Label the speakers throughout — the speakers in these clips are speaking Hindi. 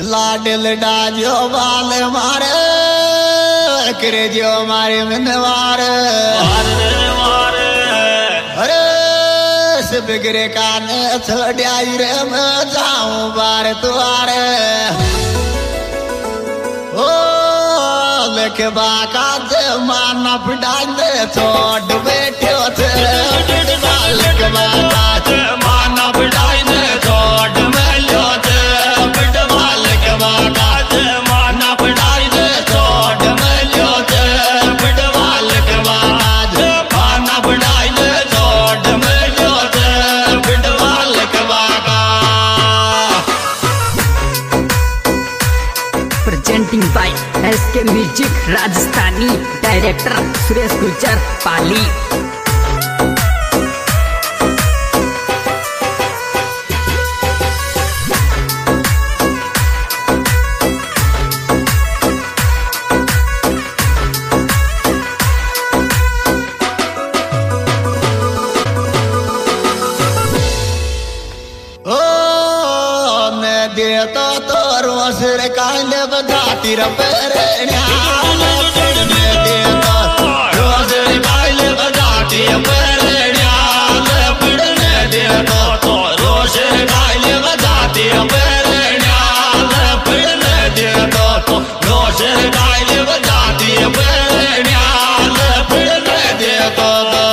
Speaker 1: लाडल डाजो बाल मारे करे जो मारे मनवार अरे सब गिरे कान छोड़ाई रे मैं जाऊं बार तुआरे ओ लेके बाका दे माना पड़ाई दे छोड़ बैठे थे लेके बाका दे माना पड़ाई दे छोड़ मैं लो थे बिटवा लेके बाका दे माना पड़ाई दे छोड़ मैं लो थे बिटवा लेके बाका दे माना पड़ाई दे छोड़ मैं लो थे बिटवा लेके बाका।
Speaker 2: Presenting by SK Music Rajasthani director Suresh Gurjar Pali.
Speaker 1: देता तो रोसर काले बजाती रपेरण्या देता रोसर काले बजाती रपेरण्या पड़ने देता तो रोसर काले बजाती रपेरण्या पड़ने देता तो रोसर काले बजाती रपेरण्या पड़ने देता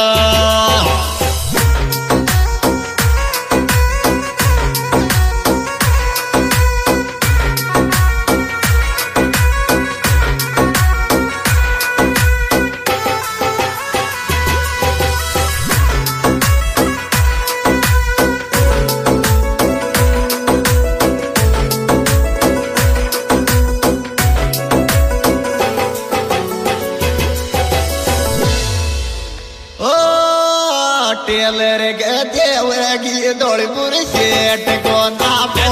Speaker 1: टेलर के देवगी दौड़पुर सेठ को नापो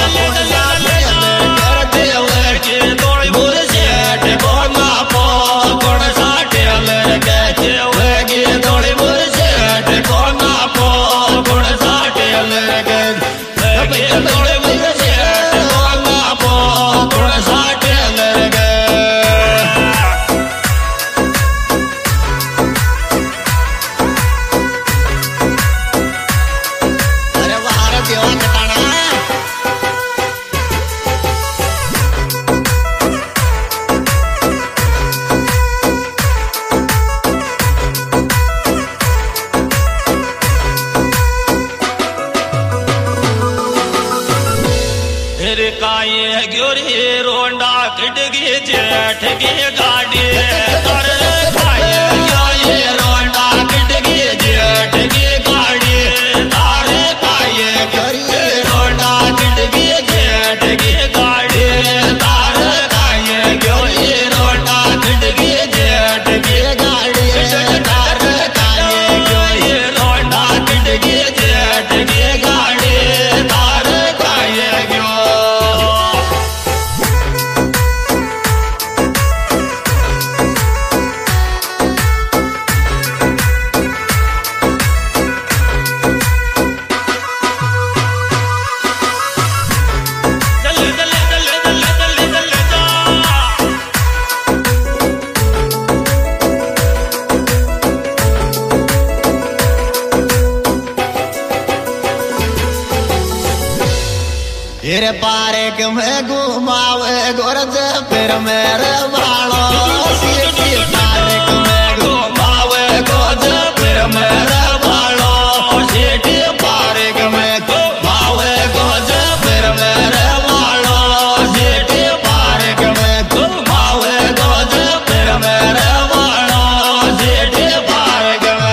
Speaker 1: देवगी दौड़पुर सेठ को नापो कौन सा टेलर के देवगी दौड़पुर सेठ को नापो कौन सा टेलर के दौड़पुर सेठ को नापो कौन सा टेलर के। काये ग्योरी रोंडा खिड़की जेठ की गाड़ी काये रोंडा खिड़की जेठ की गाड़ी तारे काये ग्योरी रोंडा खिड़की जेठ की गाड़ी तारे काये ग्योरी रोंडा खिड़की जेठ की गाड़ी तारे काये ग्योरी रोंडा खिड़की जेठ की गाड़ी तारे काये ग्यो। पार्क में घुमावे गोरज फिर मेरे बालों पार्क में घुमावे गोरज फिर मेरे बालों सीटी पार्क में घुमावे गोरज फिर मेरे बालों सीटी पार्क में घुमावे गोरज फिर मेरे बालों सीटी पार्क में।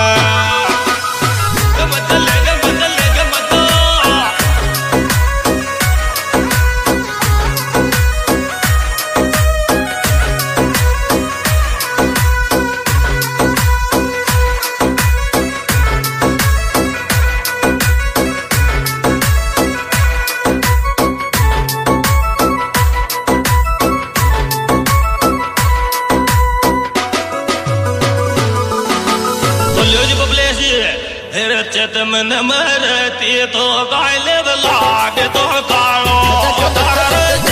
Speaker 1: चत मन मरती तो गाय लाग तो कालो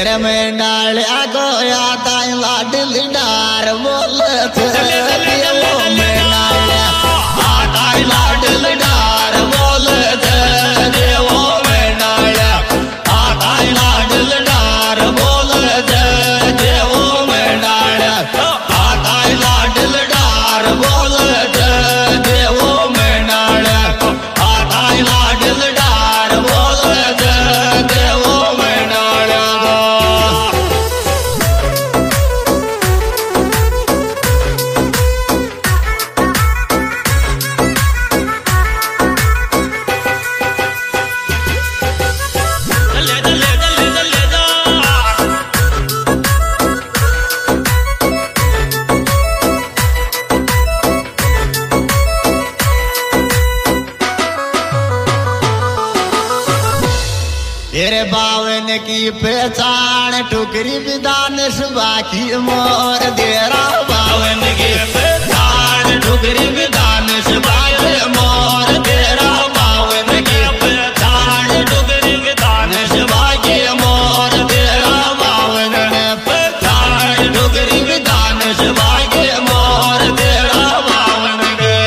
Speaker 1: तेरे में डालिया गोया ताई लाडल डार बोलत देवो में डालिया ताई लाडल डार बोलत देवो में डालिया ताई लाडल डार बोलत देवो में डालिया ताई लाडल डार बोलत देवो में डालिया ताई लाडल डार बोलत देवो में डालिया तेरे बावन की पहचान टुकरी विधान सभा की मोर तेरा बावन की पहचान टुकरी विधान सभा की मोर तेरा बावन की पहचान टुकरी विधान सभा की मोर तेरा बावन पहचान टुकरी विधान सभा की मोर तेरा बावन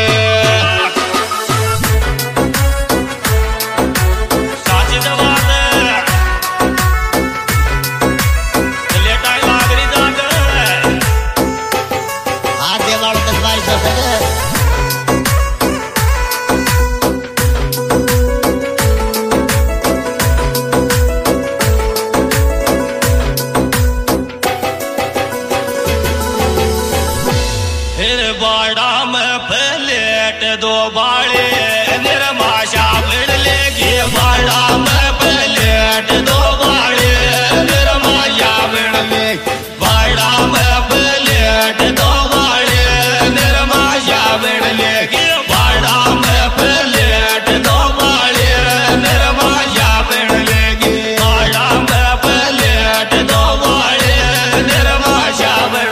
Speaker 1: बाड़ा में प्लेट दो बाड़े निर्माशा मिल लेगी बाड़ा में प्लेट दो बाड़े निर्माशा मिल लेगी बाड़ा में प्लेट दो बाड़े निर्माशा मिल लेगी बाड़ा में प्लेट दो बाड़े निर्माशा मिल लेगी बाड़ा में प्लेट दो बाड़े निर्माशा मिल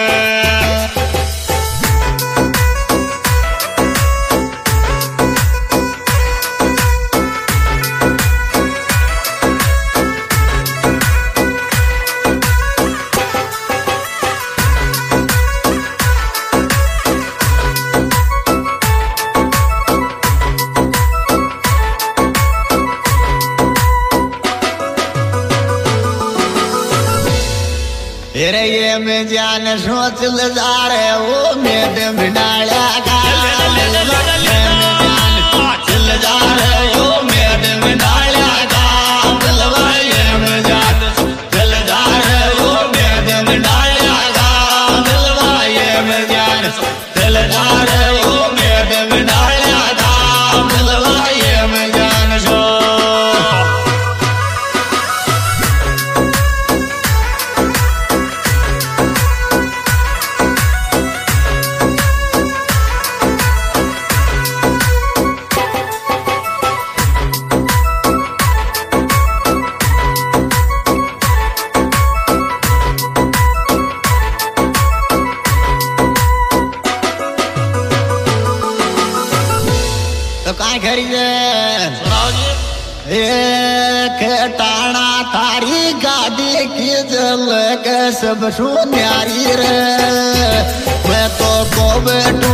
Speaker 1: तेरे ये में जान सोच जा रहे वो मेद बिनाड़ा का चल जा रहे वो मेद बिनाड़ा का दिलवा ये में जान चल जा रहे वो मेद बिनाड़ा का दिलवा ये में जान चल जा रहे वो मेद बिनाड़ा का दिलवा ये में जान सो तो काय करिए एक टाणा थारी गाड़ी की जल के सब सुन्यारी रे मैं तो को बैठू